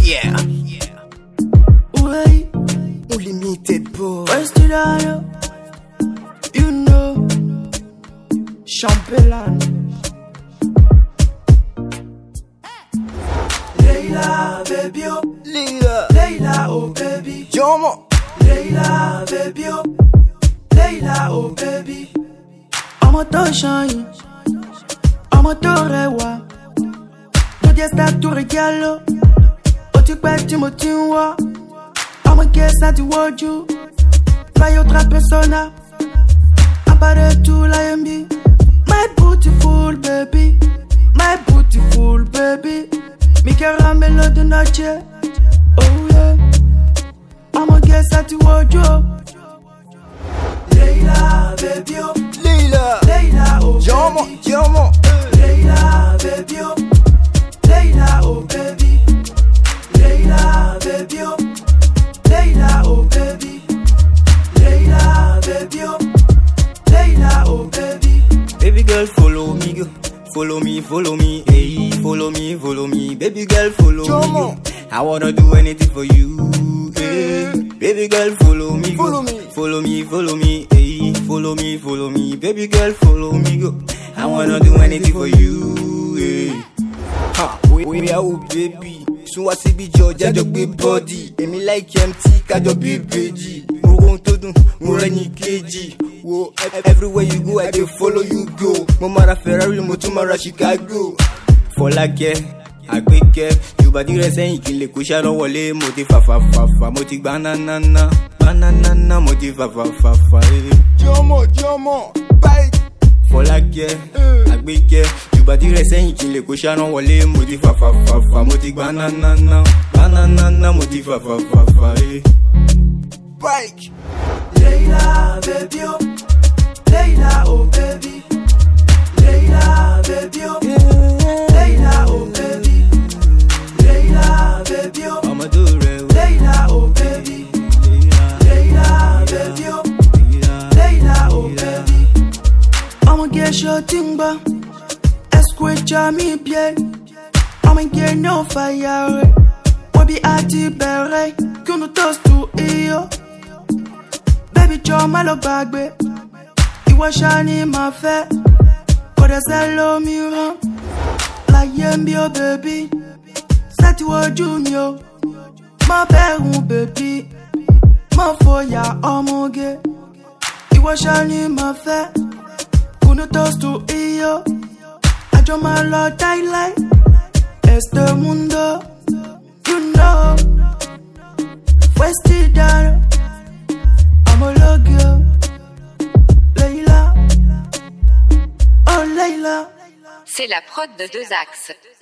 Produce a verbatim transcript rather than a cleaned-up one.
Yeah. Ouais, Unlimited boy. Westidano, you know, Champelan. Leila, baby, oh, Leila. Leila, oh baby, Jomo. Leila, baby, oh, Leila, oh baby. Ọmọ tó ṣàyìn, ọmọ tó rẹwà, tó jẹ́ stature gẹ́lò, ó ti pẹ́ tí mo ti ń wọ́, ọmọ gẹ̀ẹ́sà ti wọ́jú, fly otra persona, apparaît tout láyé mi. My beautiful baby, my beautiful baby, mi caramelo de noche, oh yeah, ọmọ gẹ̀ẹ́sà ti wọ́jú. Leila, baby, oh. Leila. Leila, oh Jomo. baby. Jomo. Leila, baby, oh. Leila, oh baby. Leila, baby, oh. Leila, oh baby. Leila, baby, oh. Leila, oh baby. Baby girl, follow me, go. Follow me, follow me, hey, follow me, follow me. Baby girl, follow Jomo. me, go. I wanna do anything for you, hey. Baby girl, follow me, go. Follow me. Follow me, follow me, hey, follow me, follow me. Baby girl, follow me, go. I wanna do anything for you, hey. Ha, we, we are baby. Soon I see be George, I just be body. And me like M T, I just be baby. We want to do, we run K G. Whoa, everywhere you go, I just follow you go. Mama Ferrari, Motumara Chicago. For like yeah. Àgbékẹ́ ṣùgbọ́n rẹ̀ sẹ́yìn kí n lè kó ṣàrọ̀ wọlé mo ti fàfàfàfà mo ti gbà nánánà nánánà mo ti fàfàfàfà. Jomo, Jomo, bike. Fọlákẹ́ Àgbékẹ́ ṣùgbọ́n rẹ̀ sẹ́yìn kí n lè kó ṣàrọ̀ wọlé mo ti fàfàfàfà mo ti gbà nánánà nánánà mo ti fàfàfàfà. Bike. Leila, baby, oh. Leila, oh baby. Leila, baby, oh. Leila, oh baby. Leila, baby, oh. ọmọ tó rẹ̀ o. Leila, oh baby. Leila, baby, oh. Leila, oh baby. I'ma get your timber. Escucha mi piel. I'ma get no fire. Wabi ati bere. Kuno toast to iyo. Baby, you're my love bagbe. Iwa shani ma fe. Kode selo mi ran. La yembi oh baby. Sati wo jumio. Ma beru baby. Ma foya omoge. Iwa shani ma fe. Kuno toast to iyo. Ajo ma lo daylight. Este mundo. You know. Westidano. I'm a log Leila. Oh Leila. C'est la prod de Deux Axes.